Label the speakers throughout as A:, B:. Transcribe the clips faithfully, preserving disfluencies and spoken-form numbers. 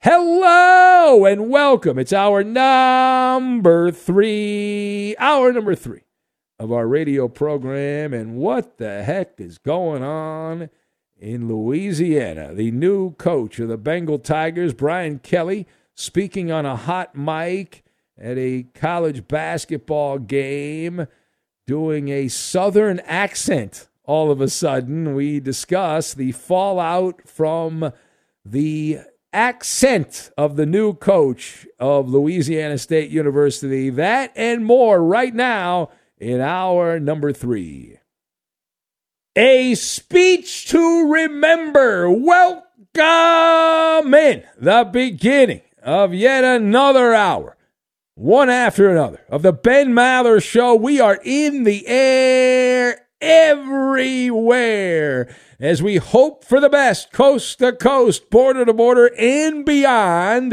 A: Hello and welcome. It's our number three, hour number three of our radio program. And what the heck is going on in Louisiana? The new coach of the Bengal Tigers, Brian Kelly, speaking on a hot mic at a college basketball game, doing a Southern accent. All of a sudden, we discuss the fallout from the accent of the new coach of Louisiana State University. That and more right now in hour number three. A speech to remember. Welcome in the beginning of yet another hour, one after another, of the Ben Maller Show. We are in the air everywhere as we hope for the best, coast to coast, border to border, and beyond,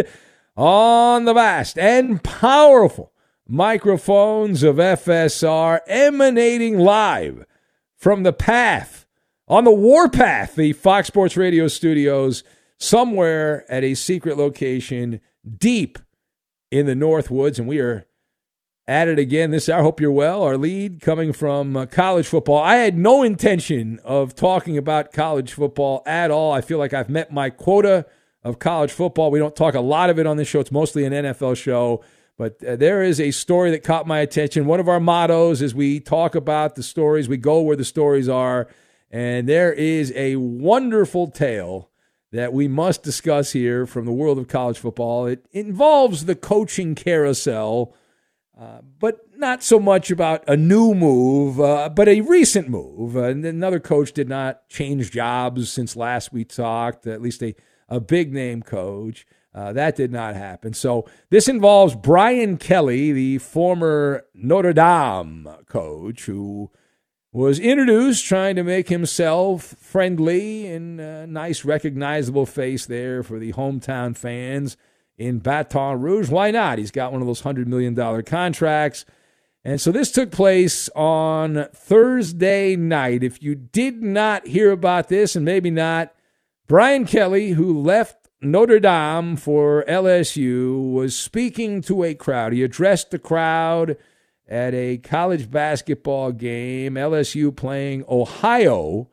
A: on the vast and powerful microphones of F S R, emanating live from the path, on the warpath, the Fox Sports Radio studios, somewhere at a secret location deep in the North Woods. And we are at it again this hour. Hope you're well. Our lead coming from uh, college football. I had no intention of talking about college football at all. I feel like I've met my quota of college football. We don't talk a lot of it on this show. It's mostly an N F L show. But uh, there is a story that caught my attention. One of our mottos is we talk about the stories, we go where the stories are. And there is a wonderful tale that we must discuss here from the world of college football. It involves the coaching carousel, Uh, but not so much about a new move, uh, but a recent move. Uh, and another coach did not change jobs since last we talked, at least a, a big-name coach. Uh, that did not happen. So this involves Brian Kelly, the former Notre Dame coach, who was introduced trying to make himself friendly and a nice, recognizable face there for the hometown fans in Baton Rouge. Why not? He's got one of those one hundred million dollars contracts. And so this took place on Thursday night. If you did not hear about this, and maybe not, Brian Kelly, who left Notre Dame for L S U, was speaking to a crowd. He addressed the crowd at a college basketball game, L S U playing Ohio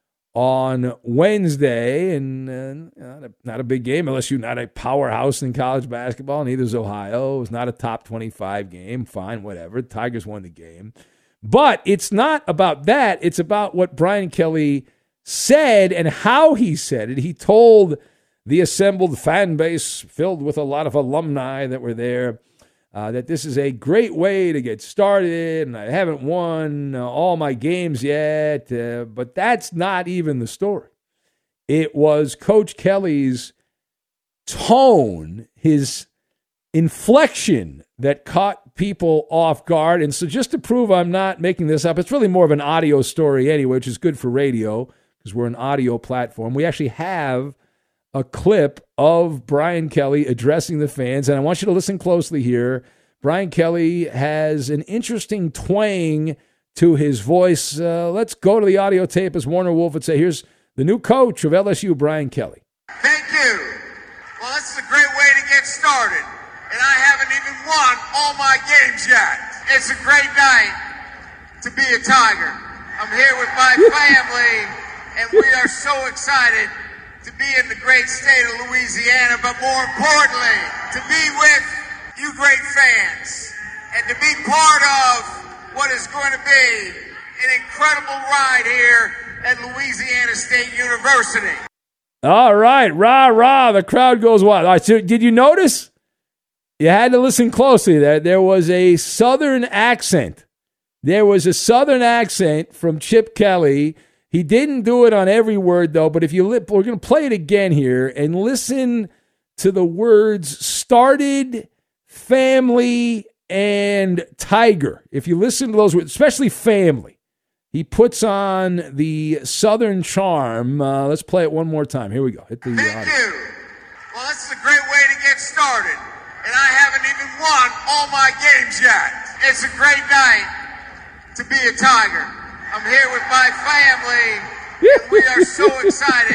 A: on Wednesday, and uh, not, a, not a big game. L S U not a powerhouse in college basketball, neither is Ohio. It was not a top twenty-five game. Fine, whatever. Tigers won the game. But it's not about that. It's about what Brian Kelly said and how he said it. He told the assembled fan base filled with a lot of alumni that were there Uh, that this is a great way to get started, and I haven't won uh, all my games yet, uh, but that's not even the story. It was Coach Kelly's tone, his inflection that caught people off guard. And so just to prove I'm not making this up, it's really more of an audio story anyway, which is good for radio because we're an audio platform. We actually have a clip of Brian Kelly addressing the fans, and I want you to listen closely here. Brian Kelly has an interesting twang to his voice. Uh, let's go to the audio tape, as Warner Wolf would say. Here's the new coach of L S U, Brian Kelly.
B: Thank you. Well, this is a great way to get started, and I haven't even won all my games yet. It's a great night to be a Tiger. I'm here with my family, and we are so excited to be in the great state of Louisiana, but more importantly, to be with you great fans and to be part of what is going to be an incredible ride here at Louisiana State University.
A: All right, rah, rah, the crowd goes wild. All right, so did you notice? You had to listen closely there. There was a Southern accent. There was a Southern accent from Chip Kelly. He didn't do it on every word, though, but if you li- we're going to play it again here and listen to the words started, family, and tiger. If you listen to those words, especially family, he puts on the Southern charm. Uh, let's play it one more time. Here we go. Hit the
B: Thank
A: audio.
B: you. Well, this is a great way to get started, and I haven't even won all my games yet. It's a great night to be a Tiger. I'm here with my family, and we are so excited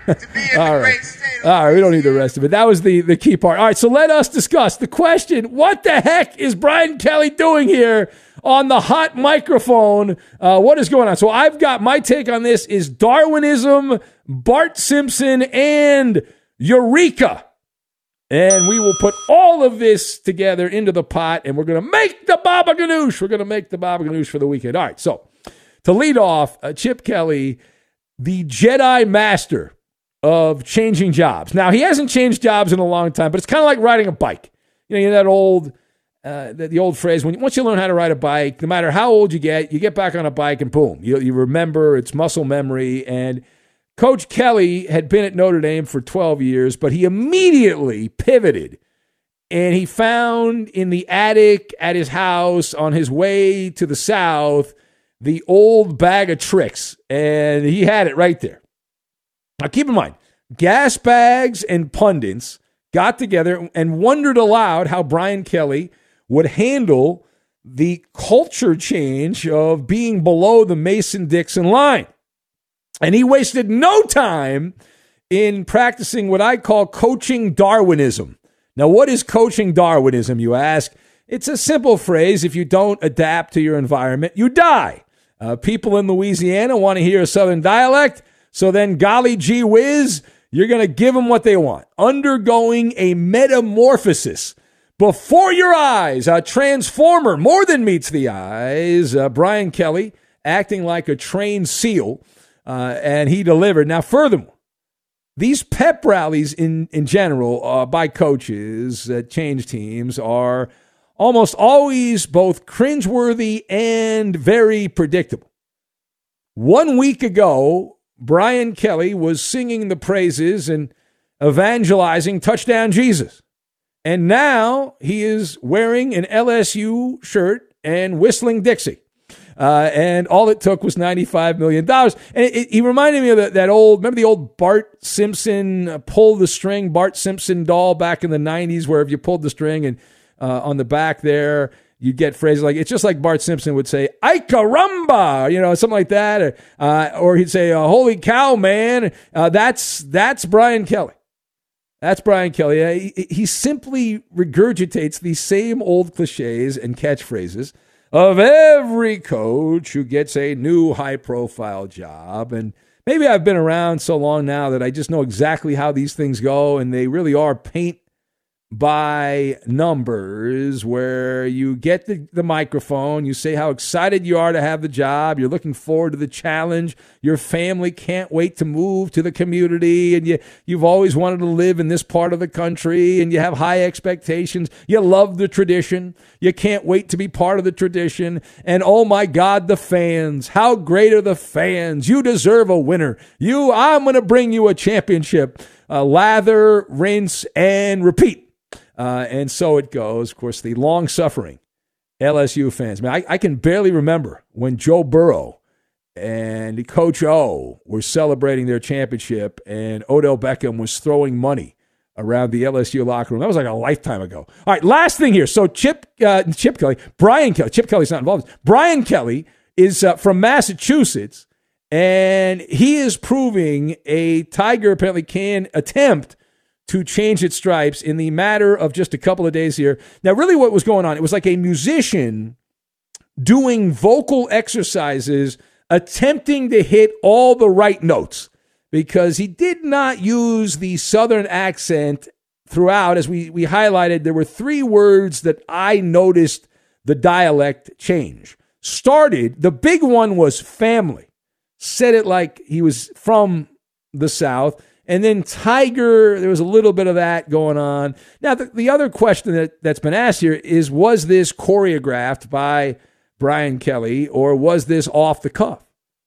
B: to be in
A: All
B: the
A: right.
B: great state of
A: All right, we don't need the
B: Louisiana.
A: rest of it. That was the, the key part. All right, so let us discuss the question, what the heck is Brian Kelly doing here on the hot microphone? Uh, what is going on? So I've got my take on this is Darwinism, Bart Simpson, and Eureka. And we will put all of this together into the pot, and we're going to make the Baba Ganoush. We're going to make the Baba Ganoush for the weekend. All right, so to lead off, uh, Chip Kelly, the Jedi Master of changing jobs. Now, he hasn't changed jobs in a long time, but it's kind of like riding a bike. You know, you know that old, uh, the, the old phrase, when once you learn how to ride a bike, no matter how old you get, you get back on a bike and boom, you, you remember, it's muscle memory. And Coach Kelly had been at Notre Dame for twelve years, but he immediately pivoted. And he found in the attic at his house on his way to the South the old bag of tricks. And he had it right there. Now, keep in mind, gas bags and pundits got together and wondered aloud how Brian Kelly would handle the culture change of being below the Mason-Dixon line. And he wasted no time in practicing what I call coaching Darwinism. Now, what is coaching Darwinism, you ask? It's a simple phrase. If you don't adapt to your environment, you die. Uh, people in Louisiana want to hear a Southern dialect. So then, golly gee whiz, you're going to give them what they want. Undergoing a metamorphosis. Before your eyes, a transformer more than meets the eyes. Uh, Brian Kelly acting like a trained SEAL, uh, and he delivered. Now, furthermore, these pep rallies in, in general uh, by coaches that change teams are almost always both cringeworthy and very predictable. One week ago, Brian Kelly was singing the praises and evangelizing Touchdown Jesus. And now he is wearing an L S U shirt and whistling Dixie. Uh, and all it took was ninety-five million dollars. And it, it, he reminded me of that, that old, remember the old Bart Simpson uh, pull the string, Bart Simpson doll back in the nineties, where if you pulled the string and uh, on the back there, you'd get phrases like, it's just like Bart Simpson would say, ay caramba, you know, something like that. Or, uh, or he'd say, uh, holy cow, man. Uh, that's, that's Brian Kelly. That's Brian Kelly. Uh, he, he simply regurgitates these same old cliches and catchphrases of every coach who gets a new high-profile job. And maybe I've been around so long now that I just know exactly how these things go, and they really are paint by numbers, where you get the, the microphone, you say how excited you are to have the job, you're looking forward to the challenge, your family can't wait to move to the community, and you, you've always wanted to live in this part of the country, and you have high expectations, you love the tradition, you can't wait to be part of the tradition, and oh my God, the fans, how great are the fans, you deserve a winner, you, I'm going to bring you a championship, uh, lather, rinse, and repeat. Uh, and so it goes. Of course, the long-suffering L S U fans. Man, I, I can barely remember when Joe Burrow and Coach O were celebrating their championship and Odell Beckham was throwing money around the L S U locker room. That was like a lifetime ago. All right, last thing here. So Chip uh, Chip Kelly, Brian Kelly, Chip Kelly's not involved. Brian Kelly is uh, from Massachusetts, and he is proving a Tiger apparently can attempt to change its stripes in the matter of just a couple of days here. Now, really what was going on, it was like a musician doing vocal exercises, attempting to hit all the right notes, because he did not use the Southern accent throughout. As we, we highlighted, there were three words that I noticed the dialect change. Started, the big one was family. Said it like he was from the South. And then Tiger, there was a little bit of that going on. Now, the, the other question that, that's been asked here is, was this choreographed by Brian Kelly, or was this off the cuff?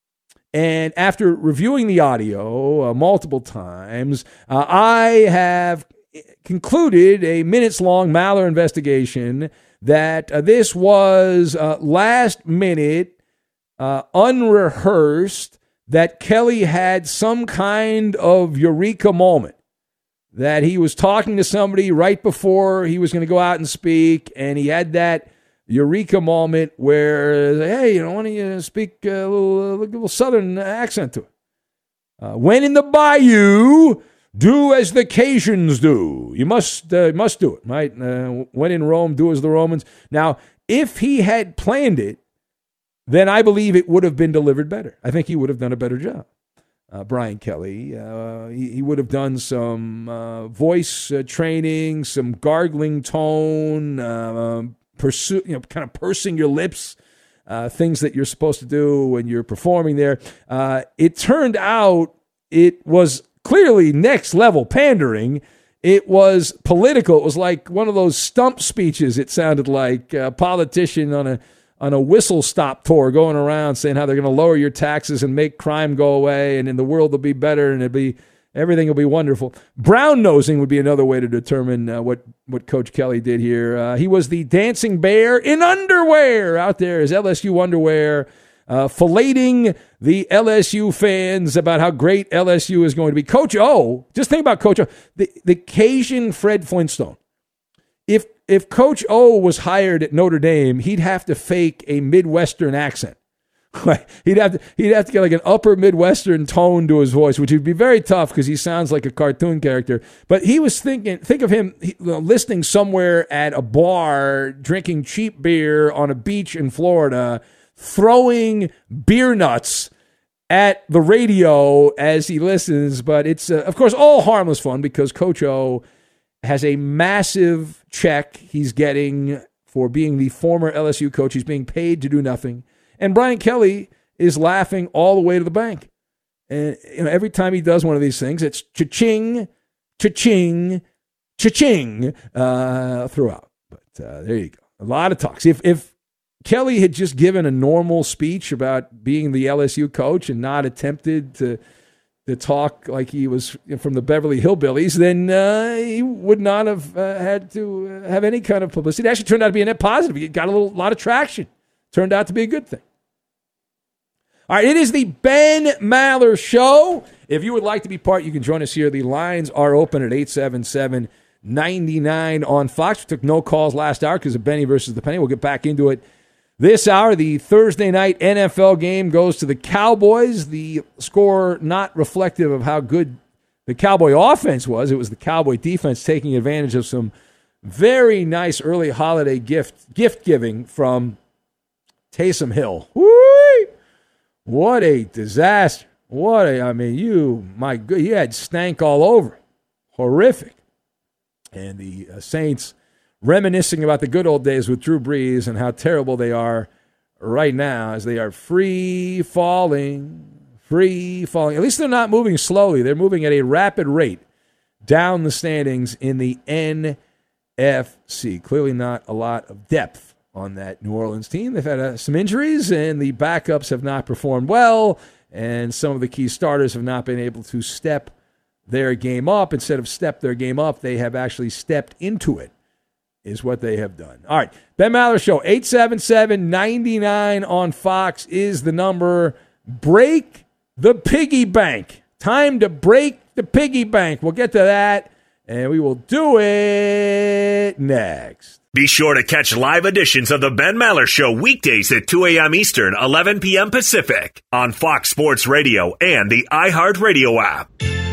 A: And after reviewing the audio uh, multiple times, uh, I have concluded a minutes-long Maller investigation that uh, this was uh, last-minute, uh, unrehearsed, that Kelly had some kind of eureka moment, that he was talking to somebody right before he was going to go out and speak, and he had that eureka moment where, hey, you know, why don't you speak a little, a little Southern accent to it? Uh, when in the bayou, do as the Cajuns do. You must uh, must do it, right? Uh, when in Rome, do as the Romans. Now, if he had planned it, then I believe it would have been delivered better. I think he would have done a better job. Uh, Brian Kelly, uh, he, he would have done some uh, voice uh, training, some gargling tone, uh, pursue, you know, kind of pursing your lips, uh, things that you're supposed to do when you're performing there. Uh, it turned out it was clearly next level pandering. It was political. It was like one of those stump speeches. It sounded like a politician on a on a whistle stop tour going around saying how they're going to lower your taxes and make crime go away, and in the world will be better, and it'll be everything will be wonderful. Brown nosing would be another way to determine uh, what what Coach Kelly did here. Uh, he was the dancing bear in underwear out there, his L S U underwear, uh, filleting the L S U fans about how great L S U is going to be. Coach O, just think about Coach O, the, the Cajun Fred Flintstone. If if Coach O was hired at Notre Dame, he'd have to fake a Midwestern accent. he'd have to he'd have to get like an upper Midwestern tone to his voice, which would be very tough because he sounds like a cartoon character. But he was thinking, think of him listening somewhere at a bar, drinking cheap beer on a beach in Florida, throwing beer nuts at the radio as he listens. But it's, uh, of course, all harmless fun because Coach O has a massive check he's getting for being the former L S U coach. He's being paid to do nothing. And Brian Kelly is laughing all the way to the bank. And you know, every time he does one of these things, it's cha-ching, cha-ching, cha-ching uh, throughout. But uh, there you go. A lot of talks. If, if Kelly had just given a normal speech about being the L S U coach and not attempted to to talk like he was from the Beverly Hillbillies, then uh, he would not have uh, had to uh, have any kind of publicity. It actually turned out to be a net positive. He got a little lot of traction. Turned out to be a good thing. All right, it is the Ben Maller Show. If you would like to be part, you can join us here. The lines are open at eight seven seven, nine nine on Fox. We took no calls last hour because of Benny versus the Penny. We'll get back into it this hour. The Thursday night N F L game goes to the Cowboys. The score not reflective of how good the Cowboy offense was. It was the Cowboy defense taking advantage of some very nice early holiday gift gift giving from Taysom Hill. Woo! What a disaster. What a, I mean, you, my good, you had stank all over. Horrific. And the uh, Saints reminiscing about the good old days with Drew Brees and how terrible they are right now as they are free falling, free falling. At least they're not moving slowly. They're moving at a rapid rate down the standings in the N F C. Clearly not a lot of depth on that New Orleans team. They've had uh, some injuries, and the backups have not performed well, and some of the key starters have not been able to step their game up. Instead of step their game up, they have actually stepped into it, is what they have done. All right, Ben Maller Show, eight seven seven, nine nine on Fox is the number. Break the piggy bank. Time to break the piggy bank. We'll get to that, and we will do it next.
C: Be sure to catch live editions of the Ben Maller Show weekdays at two a.m. Eastern, eleven p.m. Pacific on Fox Sports Radio and the iHeartRadio app.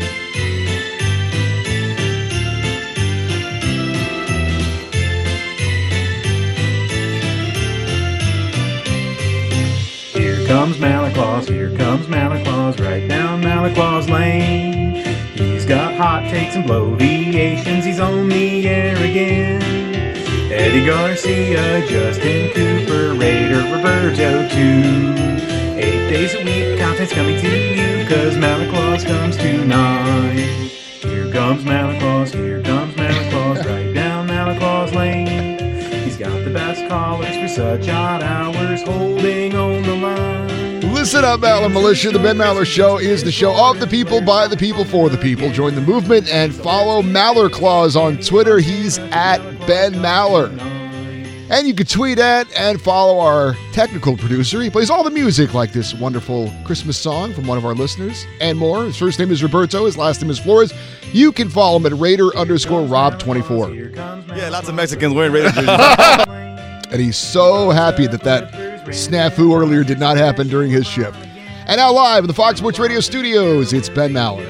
D: Here comes Malik Claus, here comes Malik Claus, right down Malik Claus Lane. He's got hot takes and bloviations, he's on the air again. Eddie Garcia, Justin Cooper, Raider Roberto too. Eight days a week, content's coming to you, cause Malik Claus comes tonight. Here comes Malik Claus, here comes Malik Claus, right down Malik Claus Lane. He's got the best callers for such odd hours, holding on the line.
E: Listen up, Maller Militia. The Ben Maller Show is the show of the people, by the people, for the people. Join the movement and follow Maller Claus on Twitter. He's at Ben Maller. And you can tweet at and follow our technical producer. He plays all the music, like this wonderful Christmas song from one of our listeners and more. His first name is Roberto. His last name is Flores. You can follow him at Raider underscore Rob twenty-four.
F: Yeah, lots of Mexicans wearing Raider jerseys.
E: And he's so happy that that snafu earlier did not happen during his shift. And now live in the Fox Sports Radio studios, it's Ben Maller.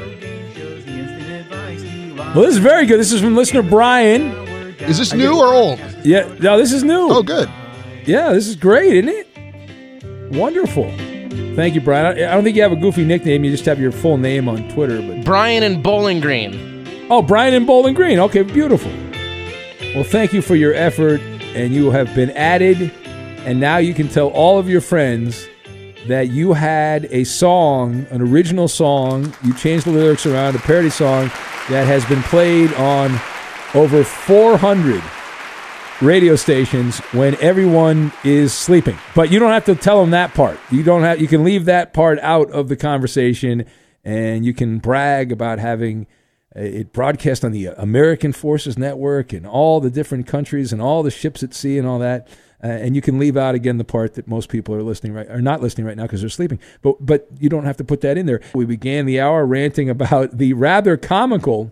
A: Well, this is very good. This is from listener Brian.
E: Is this new or old?
A: Yeah, no, this is new.
E: Oh, good.
A: Yeah, this is great, isn't it? Wonderful. Thank you, Brian. I don't think you have a goofy nickname. You just have your full name on Twitter. But
G: Brian in Bowling Green.
A: Oh, Brian in Bowling Green. Okay, beautiful. Well, thank you for your effort, and you have been added, and now you can tell all of your friends that you had a song, an original song, you changed the lyrics around, a parody song that has been played on over four hundred radio stations when everyone is sleeping. But you don't have to tell them that part. You don't have. You can leave that part out of the conversation, and you can brag about having it broadcast on the American Forces Network and all the different countries and all the ships at sea and all that. Uh, and you can leave out, again, the part that most people are listening right are not listening right now because they're sleeping. But but you don't have to put that in there. We began the hour ranting about the rather comical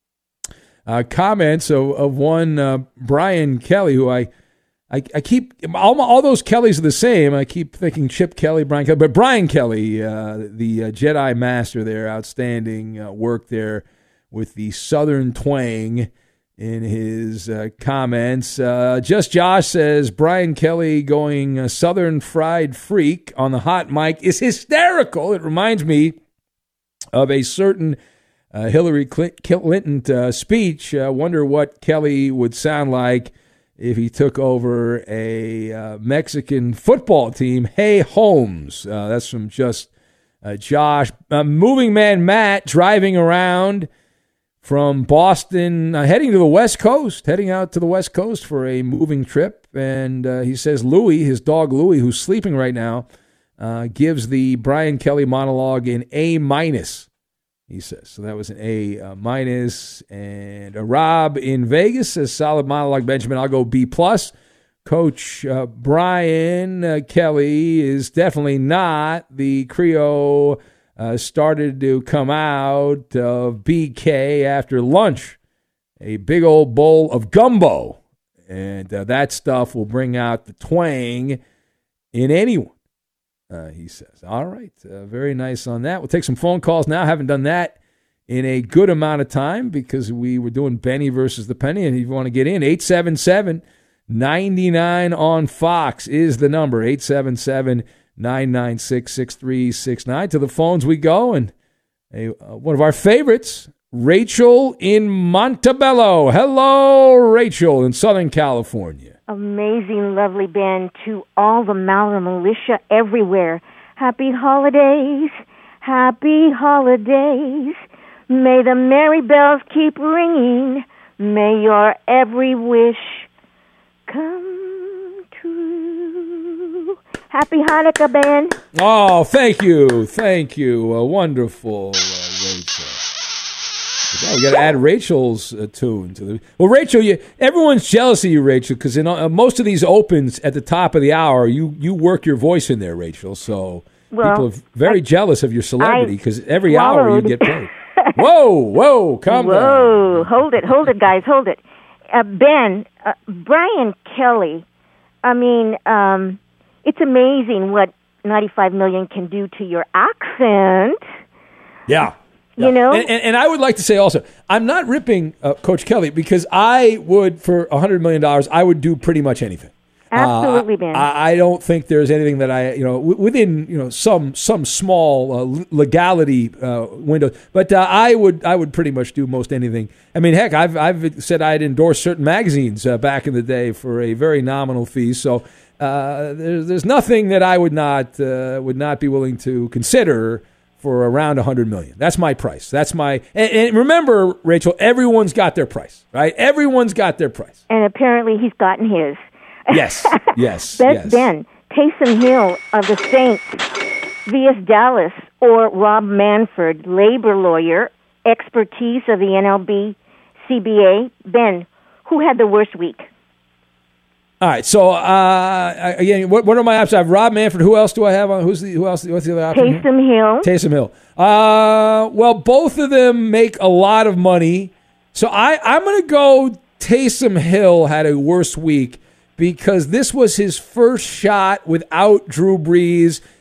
A: uh, comments of, of one uh, Brian Kelly, who I I, I keep all, all those Kellys are the same. I keep thinking Chip Kelly, Brian Kelly, but Brian Kelly, uh, the uh, Jedi Master, there, outstanding uh, work there with the Southern twang in his uh, comments. Uh, Just Josh says, Brian Kelly going uh, Southern fried freak on the hot mic is hysterical. It reminds me of a certain uh, Hillary Clinton uh, speech. I uh, wonder what Kelly would sound like if he took over a uh, Mexican football team. Hey, Holmes. Uh, that's from Just uh, Josh. Uh, moving man Matt driving around from Boston, uh, heading to the West Coast, heading out to the West Coast for a moving trip. And uh, he says Louie, his dog Louie, who's sleeping right now, uh, gives the Brian Kelly monologue an A minus, he says. So that was an A uh, minus. And uh, Rob in Vegas says, solid monologue, Benjamin. I'll go B plus. Coach uh, Brian uh, Kelly is definitely not the Creo Uh, started to come out of B K after lunch, a big old bowl of gumbo. And uh, that stuff will bring out the twang in anyone, uh, he says. All right, uh, very nice on that. We'll take some phone calls now. Haven't done that in a good amount of time because we were doing Benny versus the Penny. And if you want to get in, eight seven seven, nine nine on Fox is the number, eight seven seven, nine nine six, six three six nine. To the phones we go, and a, uh, one of our favorites, Rachel in Montebello. Hello, Rachel in Southern California.
H: Amazing, lovely band to all the Maller militia everywhere. Happy holidays, happy holidays. May the merry bells keep ringing. May your every wish come true. Happy Hanukkah, Ben.
A: Oh, thank you. Thank you. Uh, wonderful, uh, Rachel. Yeah, we got to add Rachel's uh, tune to the. Well, Rachel, you, everyone's jealous of you, Rachel, because in uh, most of these opens at the top of the hour, you, you work your voice in there, Rachel. So
H: well,
A: people are very I, jealous of your celebrity because every
H: swallowed.
A: hour you get paid. Whoa, whoa, calm
H: whoa,
A: down.
H: Whoa, hold it, hold it, guys, hold it. Uh, Ben, uh, Brian Kelly, I mean, um, it's amazing what ninety-five million can do to your accent.
A: Yeah.
H: You know?
A: And, and, and I would like to say also, I'm not ripping uh, Coach Kelly because I would, for one hundred million dollars, I would do pretty much anything.
H: Absolutely,
A: uh,
H: Ben.
A: I, I don't think there's anything that I, you know, w- within, you know, some some small uh, legality uh, window. But uh, I would I would pretty much do most anything. I mean, heck, I've I've said I'd endorse certain magazines uh, back in the day for a very nominal fee. So uh, there's there's nothing that I would not uh, would not be willing to consider for around one hundred million dollars. That's my price. That's my and, and remember, Rachel, everyone's got their price, right? Everyone's got their price.
H: And apparently he's gotten his.
A: Yes, yes,
H: Best
A: yes.
H: Ben, Taysom Hill of the Saints, V S Dallas, or Rob Manfred, labor lawyer, expertise of the N L B, C B A. Ben, who had the worst week?
A: All right, so uh, again, what, what are my options? I have Rob Manfred. Who else do I have on? Who's the who else? What's the other option?
H: Taysom Hill.
A: Taysom Hill. Uh, well, both of them make a lot of money, so I I'm going to go. Taysom Hill had a worse week because this was his first shot without Drew Brees,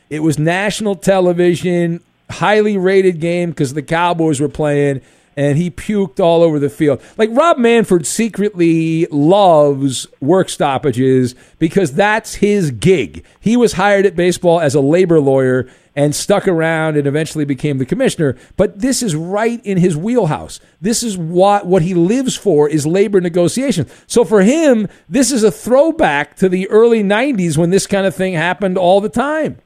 A: It was national television, highly rated game because the Cowboys were playing, and he puked all over the field. Like, Rob Manfred secretly loves work stoppages because that's his gig. He was hired at baseball as a labor lawyer and stuck around and eventually became the commissioner. But this is right in his wheelhouse. This is what, what he lives for, is labor negotiation. So for him, this is a throwback to the early nineties when this kind of thing happened all the time.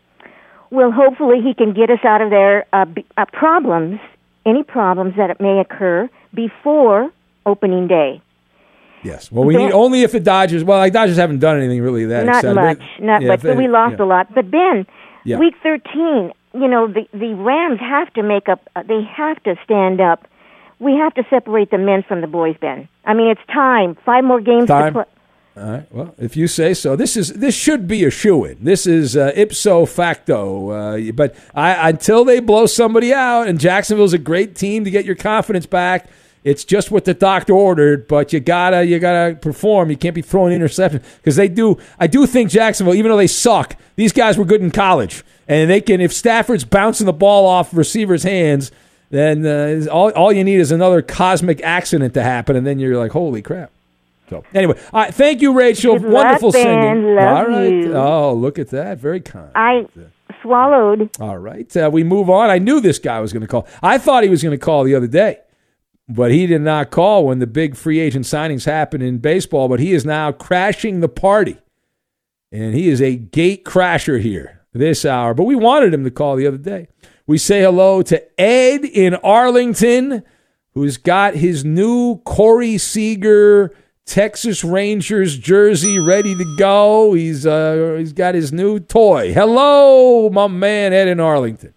H: Well, hopefully he can get us out of their uh, b- uh, problems, any problems that may occur before opening day.
A: Yes. Well, we ben, need only if the Dodgers, well, like Dodgers haven't done anything really that
H: not
A: exciting.
H: Much, not yeah, much, but we lost
A: yeah.
H: a lot. But Ben,
A: yeah.
H: week thirteen, you know, the, the Rams have to make up, uh, they have to stand up. We have to separate the men from the boys, Ben. I mean, it's time. Five more games
A: time.
H: to play.
A: All right. Well, if you say so, this is this should be a shoo-in. This is uh, ipso facto. Uh, but I, until they blow somebody out, and Jacksonville's a great team to get your confidence back. It's just what the doctor ordered, but you gotta you gotta perform. You can't be throwing interceptions because they do. I do think Jacksonville, even though they suck, these guys were good in college, and they can. If Stafford's bouncing the ball off receivers' hands, then uh, all all you need is another cosmic accident to happen, and then you're like, holy crap. So anyway, all right, thank you, Rachel.
H: Good
A: Wonderful
H: luck, Ben.
A: singing.
H: Love
A: all right.
H: You.
A: Oh, look at that. Very kind.
H: I swallowed.
A: All right. Uh, we move on. I knew this guy was going to call. I thought he was going to call the other day, but he did not call when the big free agent signings happened in baseball. But he is now crashing the party, and he is a gate crasher here this hour. But we wanted him to call the other day. We say hello to Ed in Arlington, who's got his new Corey Seager Texas Rangers jersey ready to go. He's uh, he's got his new toy. Hello, my man Ed in Arlington.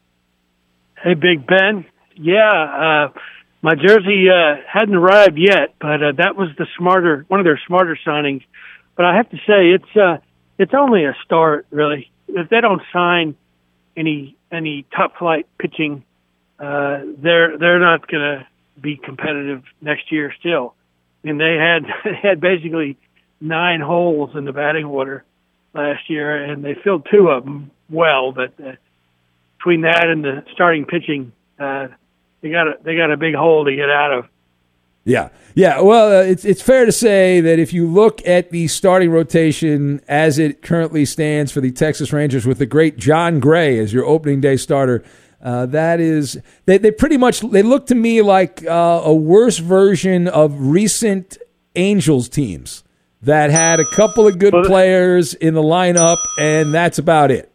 I: Hey, Big Ben. Yeah, uh, my jersey uh, hadn't arrived yet, but uh, that was the smarter one of their smarter signings. But I have to say, it's uh, it's only a start, really. If they don't sign any any top flight pitching, uh, they're they're not going to be competitive next year still. I mean, they had they had basically nine holes in the batting order last year, and they filled two of them well. But uh, between that and the starting pitching, uh, they got a they got a big hole to get out of.
A: Yeah, yeah. Well, uh, it's it's fair to say that if you look at the starting rotation as it currently stands for the Texas Rangers, with the great John Gray as your opening day starter. Uh, that is, they, they pretty much, they look to me like uh, a worse version of recent Angels teams that had a couple of good players in the lineup, and that's about it.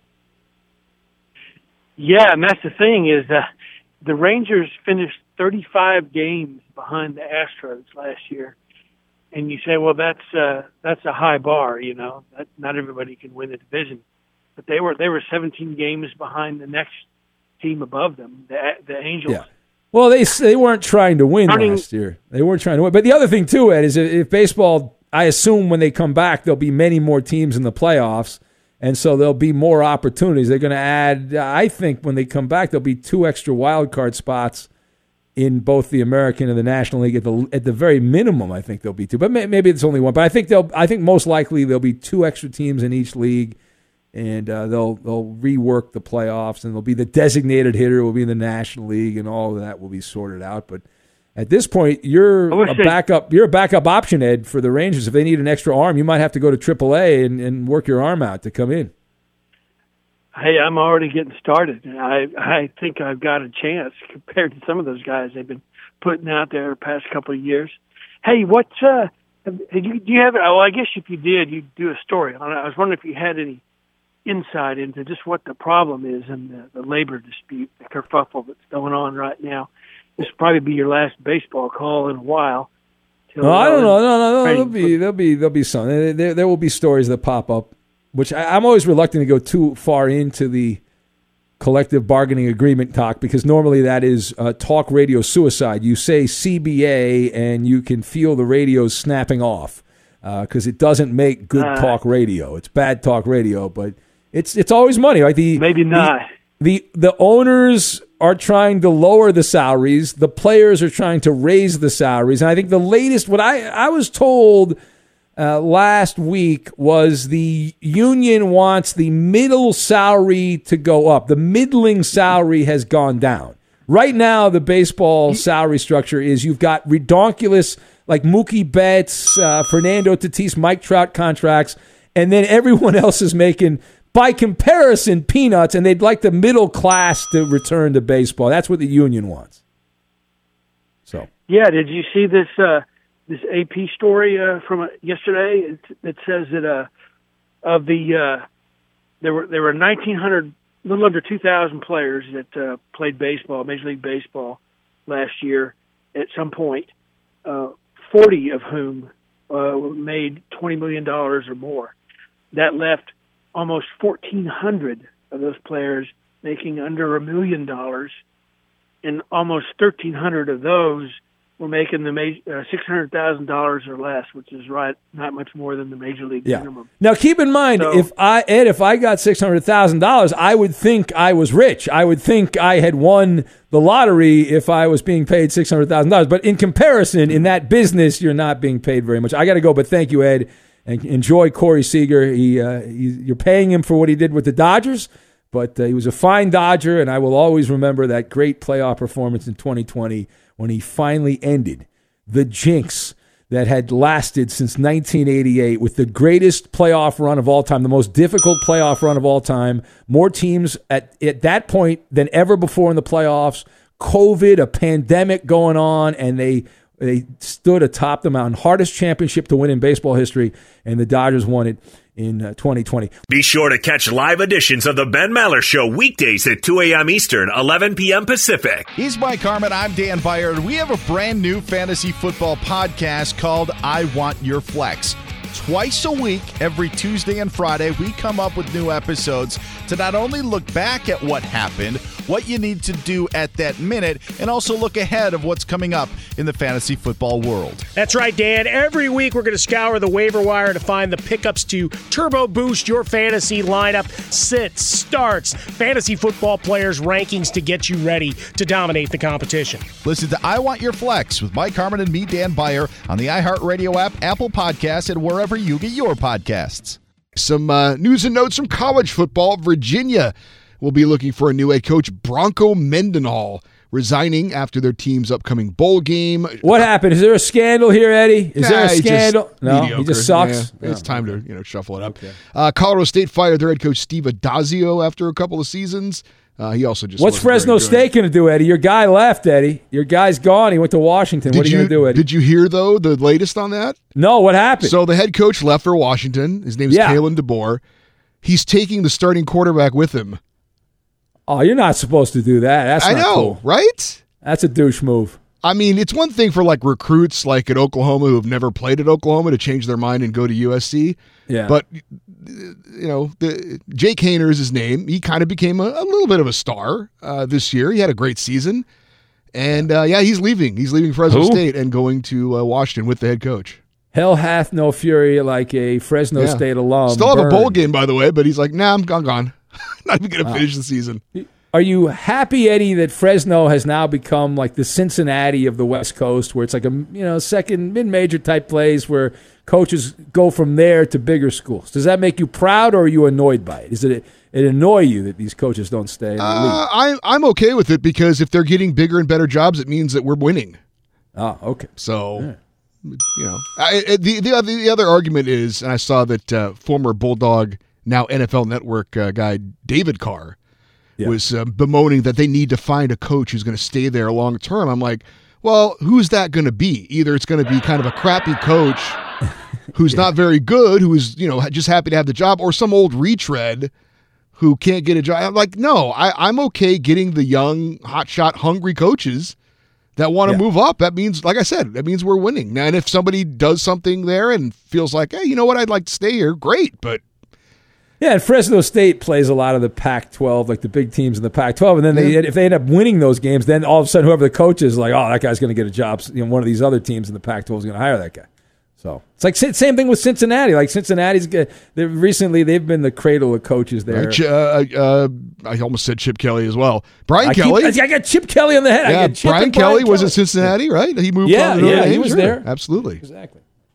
I: Yeah, and that's the thing is uh, the Rangers finished thirty-five games behind the Astros last year, and you say, well, that's uh, that's a high bar, you know. That, not everybody can win a division, but they were they were seventeen games behind the next team above them, the the Angels.
A: Yeah. Well, they they weren't trying to win
I: Starting,
A: last year. They weren't trying to win. But the other thing too, Ed, is if, if baseball, I assume when they come back, there'll be many more teams in the playoffs, and so there'll be more opportunities. They're going to add. I think when they come back, there'll be two extra wild card spots in both the American and the National League. At the at the very minimum, I think there'll be two. But may, maybe it's only one. But I think they'll. I think most likely there'll be two extra teams in each league. And uh, they'll they'll rework the playoffs, and they'll be the designated hitter will be in the National League, and all of that will be sorted out. But at this point, you're a backup. You're a backup option, Ed, for the Rangers. If they need an extra arm, you might have to go to triple A and, and work your arm out to come in.
I: Hey, I'm already getting started. I I think I've got a chance compared to some of those guys they've been putting out there the past couple of years. Hey, what uh, do you, do you have? Well, I guess if you did, you'd do a story on it. I was wondering if you had any insight into just what the problem is in the, the labor dispute, the kerfuffle that's going on right now. This will probably be your last baseball call in a while.
A: No, I don't know. No, no, no. There'll be, there'll be, there'll be some. There, there will be stories that pop up, which I, I'm always reluctant to go too far into the collective bargaining agreement talk because normally that is uh, talk radio suicide. You say C B A and you can feel the radios snapping off because uh, it doesn't make good uh, talk radio. It's bad talk radio, but It's it's always money, right? The
I: maybe not.
A: The, the the owners are trying to lower the salaries. The players are trying to raise the salaries. And I think the latest, what I I was told uh, last week was the union wants the middle salary to go up. The middling salary has gone down. Right now, the baseball salary structure is you've got redonkulous, like Mookie Betts, uh, Fernando Tatis, Mike Trout contracts, and then everyone else is making, by comparison, peanuts, and they'd like the middle class to return to baseball. That's what the union wants. So,
I: yeah, did you see this uh, this A P story uh, from uh, yesterday? It, it says that uh, of the uh, there were there were nineteen hundred, a little under two thousand players that uh, played baseball, Major League Baseball, last year. At some point, uh, forty of whom uh, made twenty million dollars or more. That left almost fourteen hundred of those players making under a million dollars. And almost thirteen hundred of those were making the uh, six hundred thousand dollars or less, which is right, not much more than the major league
A: yeah.
I: minimum.
A: Now, keep in mind, so, if I Ed, if I got six hundred thousand dollars, I would think I was rich. I would think I had won the lottery if I was being paid six hundred thousand dollars. But in comparison, in that business, you're not being paid very much. I got to go, but thank you, Ed, and enjoy Corey Seager. He, uh, he, you're paying him for what he did with the Dodgers. But uh, he was a fine Dodger, and I will always remember that great playoff performance in twenty twenty when he finally ended the jinx that had lasted since nineteen eighty-eight with the greatest playoff run of all time, the most difficult playoff run of all time. More teams at, at that point than ever before in the playoffs. COVID, a pandemic going on, and they they stood atop the mountain. Hardest championship to win in baseball history, and the Dodgers won it in uh, twenty twenty.
C: Be sure to catch live editions of the Ben Maller Show weekdays at two a.m. Eastern, eleven p.m. Pacific.
J: He's Mike Harmon. I'm Dan Byer. We have a brand new fantasy football podcast called I Want Your Flex. Twice a week, every Tuesday and Friday, we come up with new episodes to not only look back at what happened, what you need to do at that minute, and also look ahead of what's coming up in the fantasy football world.
K: That's right, Dan. Every week we're going to scour the waiver wire to find the pickups to turbo boost your fantasy lineup, sits, starts, fantasy football players' rankings to get you ready to dominate the competition.
J: Listen to I Want Your Flex with Mike Harmon and me, Dan Byer, on the iHeartRadio app, Apple Podcasts, and wherever you get your podcasts.
E: Some uh, news and notes from college football. Virginia will be looking for a new head coach. Bronco Mendenhall resigning after their team's upcoming bowl game.
A: What happened? Is there a scandal here, Eddie? Is
E: nah,
A: there a scandal? No,
E: mediocre.
A: He just sucks.
E: Yeah, it's
A: oh.
E: time to you know shuffle it up.
A: Okay.
E: Uh, Colorado State fired their head coach Steve Adazio after a couple of seasons. Uh, he also just
A: what's Fresno State going to do, Eddie? Your guy left, Eddie. Your guy's gone. He went to Washington. Did what are you going to do, Eddie?
E: Did you hear though the latest on that?
A: No. What happened?
E: So the head coach left for Washington. His name is
A: yeah.
E: Kalen DeBoer. He's taking the starting quarterback with him.
A: Oh, you're not supposed to do that. That's
E: I
A: not
E: know,
A: cool.
E: right?
A: That's a douche move.
E: I mean, it's one thing for like recruits like at Oklahoma who have never played at Oklahoma to change their mind and go to U S C.
A: Yeah.
E: But, you know, the, Jake Haener is his name. He kind of became a, a little bit of a star uh, this year. He had a great season. And, uh, yeah, he's leaving. He's leaving Fresno
A: Who?
E: State and going to uh, Washington with the head coach.
A: Hell hath no fury like a Fresno
E: Yeah.
A: State alum.
E: Still have
A: burned.
E: a bowl game, by the way, but he's like, nah, I'm gone. gone. Not even going to
A: Wow.
E: finish the season.
A: Are you happy, Eddie, that Fresno has now become like the Cincinnati of the West Coast, where it's like a you know second mid-major type place where coaches go from there to bigger schools? Does that make you proud, or are you annoyed by it? Does it it annoy you that these coaches don't stay in the
E: Uh,
A: league?
E: I, I'm okay with it because if they're getting bigger and better jobs, it means that we're winning.
A: Oh, okay.
E: So,
A: Yeah.
E: you know, I, I- the, the other the other argument is, and I saw that uh, former Bulldog, now N F L Network uh, guy David Carr
A: Yeah.
E: was uh, bemoaning that they need to find a coach who's going to stay there long term. I'm like, well, who's that going to be? Either it's going to be kind of a crappy coach who's
A: Yeah.
E: not very good, who is you know just happy to have the job, or some old retread who can't get a job. I'm like, no, I, I'm okay getting the young, hotshot, hungry coaches that want to
A: Yeah.
E: move up. That means, like I said, that means we're winning. Now, and if somebody does something there and feels like, hey, you know what, I'd like to stay here, great. But
A: Yeah, and Fresno State plays a lot of the Pac twelve, like the big teams in the Pac twelve, and then they,
E: Yeah.
A: if they end up winning those games, then all of a sudden whoever the coach is like, oh, that guy's going to get a job. You know, one of these other teams in the Pac twelve is going to hire that guy. So it's like same thing with Cincinnati. Like Cincinnati's good. They recently they've been the cradle of coaches there.
E: uh, Ch- uh, uh, I almost said Chip Kelly as well. Brian
A: I keep-
E: Kelly.
A: I got Chip Kelly on the head. I
E: yeah,
A: got Chip
E: Brian
A: and
E: Kelly
A: Brian
E: was in
A: Kelly.
E: Cincinnati, right? He moved
A: Yeah,
E: on to Notre
A: yeah,
E: Dame.
A: he was
E: Sure.
A: there.
E: Absolutely.
A: Exactly.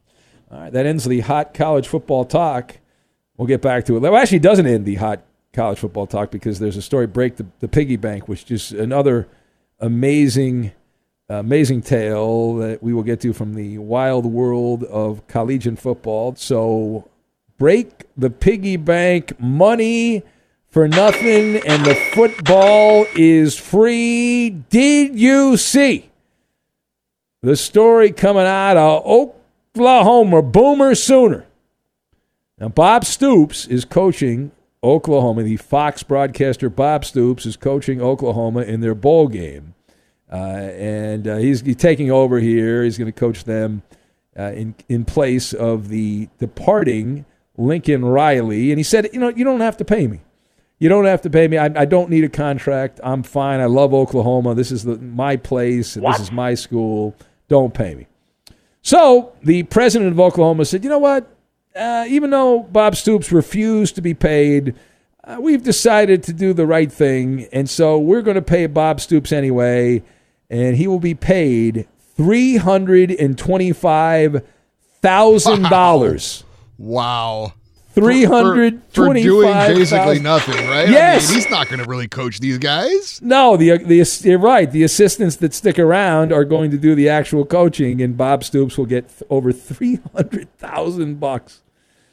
A: All right, that ends the hot college football talk. We'll get back to it. Well, actually, it doesn't end the hot college football talk because there's a story, Break the, the Piggy Bank, which is another amazing, amazing tale that we will get to from the wild world of collegiate football. So, Break the Piggy Bank, money for nothing, and the football is free. Did you see the story coming out of Oklahoma, Boomer Sooner? Now, Bob Stoops is coaching Oklahoma. The Fox broadcaster Bob Stoops is coaching Oklahoma in their bowl game. Uh, and uh, he's, he's taking over here. He's going to coach them uh, in, in place of the departing Lincoln Riley. And he said, you know, you don't have to pay me. You don't have to pay me. I, I don't need a contract. I'm fine. I love Oklahoma. This is the, my place, and what? This is my school. Don't pay me. So the president of Oklahoma said, you know what? Uh, even though Bob Stoops refused to be paid, uh, we've decided to do the right thing, and so we're going to pay Bob Stoops anyway, and he will be paid three hundred twenty-five thousand dollars.
E: Wow.
A: three hundred twenty-five
E: for, for doing basically nothing, right?
A: Yes.
E: I mean, he's not going to really coach these guys.
A: No, the the you're right. The assistants that stick around are going to do the actual coaching, and Bob Stoops will get th- over three hundred thousand bucks.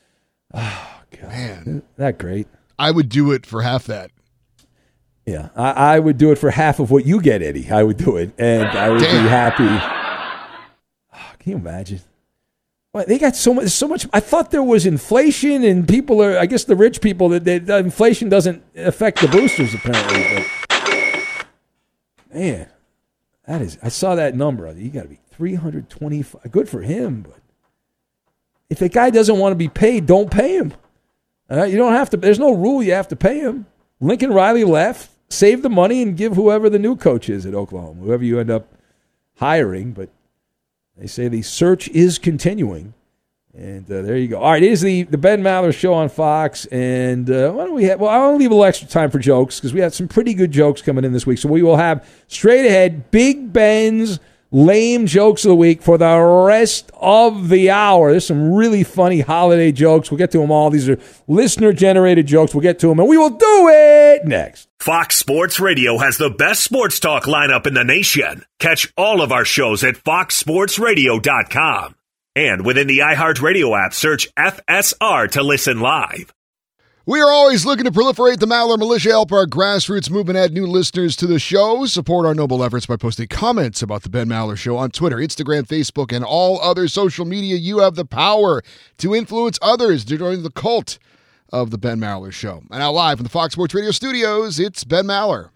A: Oh God,
E: man,
A: isn't that great?
E: I would do it for half that.
A: Yeah, I, I would do it for half of what you get, Eddie. I would do it, and I would
E: Damn.
A: be happy. Oh, can you imagine? Well, they got so much. So much. I thought there was inflation, and people are. I guess the rich people that they, the inflation doesn't affect the boosters apparently. But man, that is. I saw that number. You got to be three hundred twenty-five. Good for him, but if a guy doesn't want to be paid, don't pay him. Uh, you don't have to. There's no rule you have to pay him. Lincoln Riley left. Save the money and give whoever the new coach is at Oklahoma, whoever you end up hiring. But they say the search is continuing. And uh, there you go. All right, it is the, the Ben Maller Show on Fox. And uh, why don't we have, well, I want to leave a little extra time for jokes because we have some pretty good jokes coming in this week. So we will have straight ahead Big Ben's lame jokes of the week for the rest of the hour. There's some really funny holiday jokes. We'll get to them all. These are listener-generated jokes. We'll get to them, and we will do it next.
C: Fox Sports Radio has the best sports talk lineup in the nation. Catch all of our shows at fox sports radio dot com. And within the iHeartRadio app, search F S R to listen live.
E: We are always looking to proliferate the Maller Militia, help our grassroots movement, add new listeners to the show, support our noble efforts by posting comments about the Ben Maller Show on Twitter, Instagram, Facebook, and all other social media. You have the power to influence others to join the cult of the Ben Maller Show. And now live from the Fox Sports Radio studios, it's Ben Maller.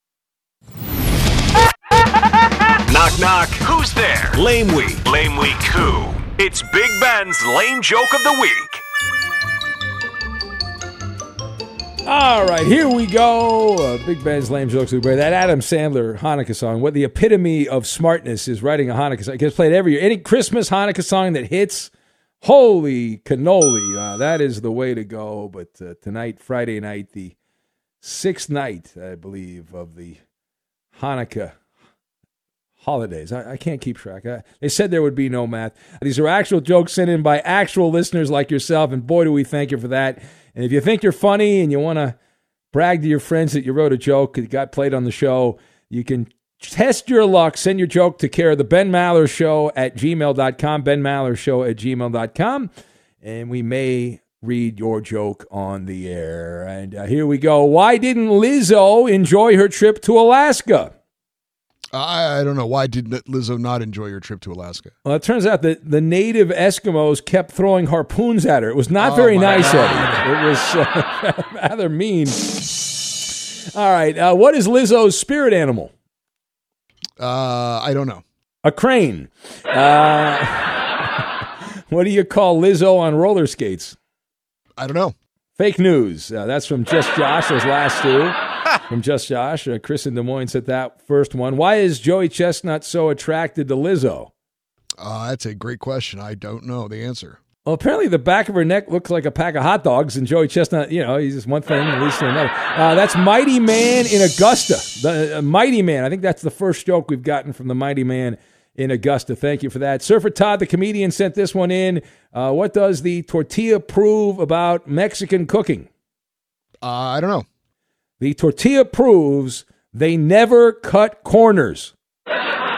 C: Knock, knock. Who's there? Lame Week. Lame Week who? It's Big Ben's Lame Joke of the Week.
A: All right, here we go. Uh, Big Ben's Lame Jokes of the Week. That Adam Sandler Hanukkah song, what the epitome of smartness is writing a Hanukkah song. It gets played every year. Any Christmas Hanukkah song that hits, holy cannoli. Uh, that is the way to go. But uh, tonight, Friday night, the sixth night, I believe, of the Hanukkah holidays. I, I can't keep track. I, they said there would be no math. These are actual jokes sent in by actual listeners like yourself, and boy, do we thank you for that. And if you think you're funny and you want to brag to your friends that you wrote a joke that got played on the show, you can test your luck. Send your joke to care of the Ben Maller Show at gmail dot com, Ben Maller Show at gmail dot com, and we may read your joke on the air. And uh, here we go. Why didn't Lizzo enjoy her trip to Alaska?
E: I, I don't know. Why did Lizzo not enjoy her trip to Alaska?
A: Well, it turns out that the native Eskimos kept throwing harpoons at her. It was not oh very nice, God. Eddie. It was uh, rather mean. All right. Uh, what is Lizzo's spirit animal?
E: Uh, I don't know.
A: A crane. Uh, what do you call Lizzo on roller skates?
E: I don't know.
A: Fake news. Uh, that's from Just Josh, those last two. From Just Josh. Uh, Chris in Des Moines said that first one. Why is Joey Chestnut so attracted to Lizzo?
E: Uh, that's a great question. I don't know the answer.
A: Well, apparently the back of her neck looks like a pack of hot dogs, and Joey Chestnut, you know, he's just one thing and leads to another. Uh, that's Mighty Man in Augusta. The uh, Mighty Man. I think that's the first joke we've gotten from the Mighty Man in Augusta. Thank you for that. Surfer Todd, the comedian, sent this one in. Uh, what does the tortilla prove about Mexican cooking?
E: Uh, I don't know.
A: The tortilla proves they never cut corners. All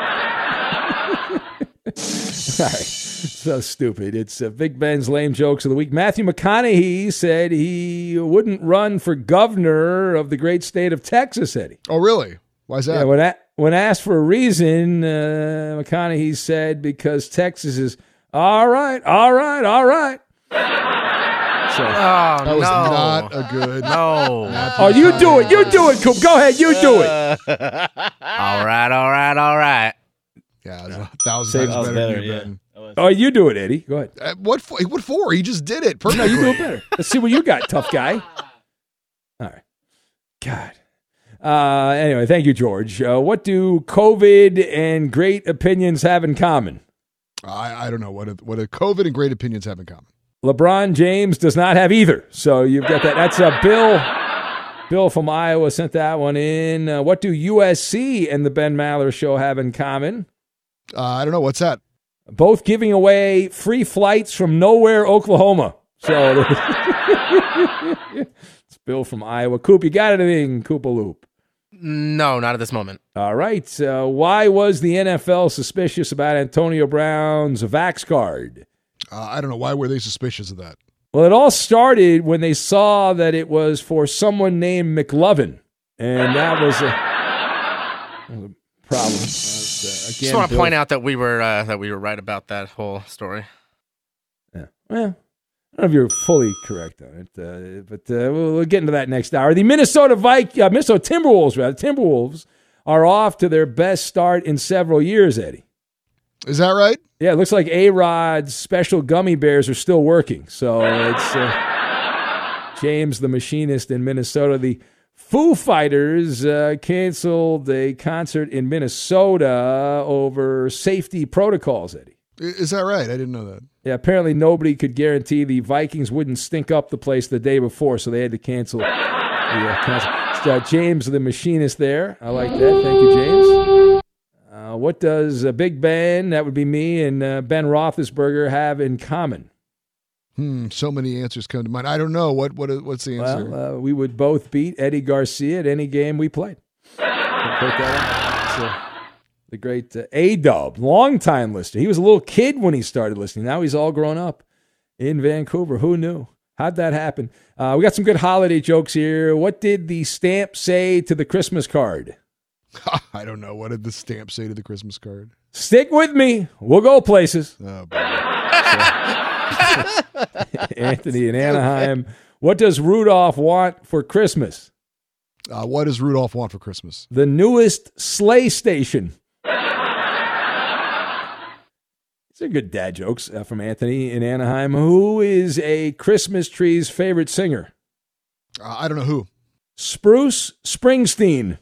A: right. So stupid. It's uh, Big Ben's lame jokes of the week. Matthew McConaughey said he wouldn't run for governor of the great state of Texas, Eddie.
E: Oh, really? Why is that?
A: Yeah, when, a- when asked for a reason, uh, McConaughey said because Texas is all right, all right, all right. So,
G: Oh,
E: that was
G: no.
E: not a good.
G: No.
A: oh, you do it. You do it, Coop. Go ahead. You do it.
G: All right, all right, all right.
E: Yeah, it was a thousand times better,
F: better,
E: than you,
F: yeah.
E: Ben.
A: Oh, you do it, Eddie. Go ahead.
E: Uh, what for? What for? He just did it.
A: No,
E: Perfectly.
A: you do it better. Let's see what you got, tough guy. All right. God. Uh, anyway, thank you, George. Uh, what do COVID and great opinions have in common?
E: I, I don't know what a, what a COVID and great opinions have in common.
A: LeBron James does not have either. So you've got that. That's a Bill. Bill from Iowa sent that one in. Uh, what do U S C and the Ben Maller Show have in common?
E: Uh, I don't know. What's that?
A: Both giving away free flights from nowhere, Oklahoma. So it's Bill from Iowa. Coop, you got anything, Koopaloop?
G: No, not at this moment.
A: All right. Uh, why was the N F L suspicious about Antonio Brown's Vax card?
E: Uh, I don't know. Why were they suspicious of that?
A: Well, it all started when they saw that it was for someone named McLovin, and that was a, that was a problem. Uh, again,
G: Just want to
A: Bill,
G: point out that we were uh, that we were right about that whole story.
A: Yeah. Well, I don't know if you're fully correct on it, uh, but uh, we'll, we'll get into that next hour. The Minnesota Vik- uh, Minnesota Timberwolves, rather, Timberwolves are off to their best start in several years, Eddie.
E: Is that right?
A: Yeah, it looks like A-Rod's special gummy bears are still working. So it's uh, James the Machinist in Minnesota. The Foo Fighters uh, canceled a concert in Minnesota over safety protocols, Eddie.
E: Is that right? I didn't know that.
A: Yeah, apparently nobody could guarantee the Vikings wouldn't stink up the place the day before, so they had to cancel. The, uh, cancel. It's, uh, James the Machinist there. I like that. Thank you, James. Uh, what does uh, Big Ben, that would be me, and uh, Ben Roethlisberger have in common?
E: Hmm. So many answers come to mind. I don't know. What? What? What's the answer?
A: Well, uh, we would both beat Eddie Garcia at any game we played. Put that out. So, the great uh, A-Dub, long-time listener. He was a little kid when he started listening. Now he's all grown up in Vancouver. Who knew? How'd that happen? Uh, we got some good holiday jokes here. What did the stamp say to the Christmas card?
E: I don't know. What did the stamp say to the Christmas card?
A: Stick with me. We'll go places.
E: Oh, boy.
A: Anthony in Anaheim. What does Rudolph want for Christmas?
E: Uh, what does Rudolph want for Christmas?
A: The newest sleigh station. These are good dad jokes uh, from Anthony in Anaheim. Who is a Christmas tree's favorite singer?
E: Uh, I don't know who.
A: Spruce Springsteen.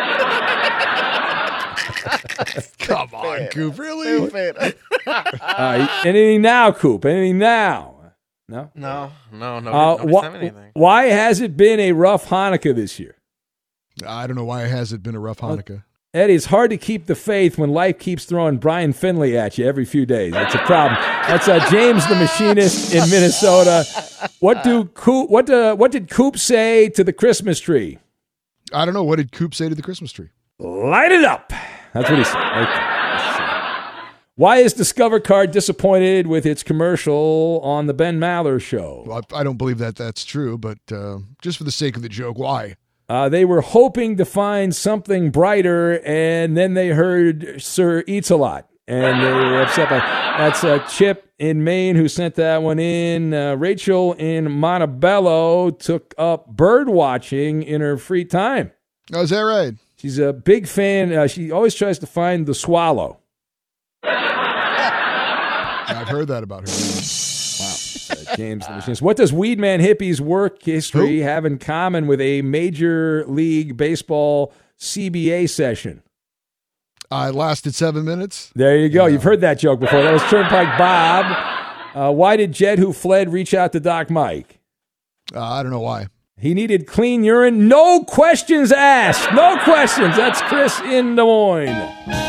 E: Come on, Coop. Really?
A: Uh, anything now, Coop? Anything now? No?
G: No, no, no.
A: Uh,
G: Nobody
A: wh-
G: said anything.
A: why has it been a rough Hanukkah this year?
E: I don't know why has it been a rough Hanukkah.
A: Eddie, it's hard to keep the faith when life keeps throwing Brian Finley at you every few days. That's a problem. That's uh, James the Machinist in Minnesota. What do Coop, what uh, what did Coop say to the Christmas tree?
E: I don't know. What did Coop say to the Christmas tree?
A: Light it up. That's what he said. Okay. Why is Discover Card disappointed with its commercial on the Ben Maller Show?
E: Well, I, I don't believe that that's true, but uh, just for the sake of the joke, why?
A: Uh, they were hoping to find something brighter, and then they heard Sir Eats a Lot, and they were upset by That's uh, Chip in Maine who sent that one in. Uh, Rachel in Montebello took up bird watching in her free time.
E: Oh, is that right?
A: She's a big fan. Uh, she always tries to find the swallow.
E: I've heard that about her.
A: Wow. Uh, James the Machinist. What does Weedman Hippie's work history
E: Who?
A: have in common with a Major League Baseball C B A session?
E: I lasted seven minutes.
A: There you go. You've heard that joke before. That was Turnpike Bob. Uh, why did Jed, who fled, reach out to Doc Mike?
E: Uh, I don't know why.
A: He needed clean urine. No questions asked. No questions. That's Chris in Des Moines.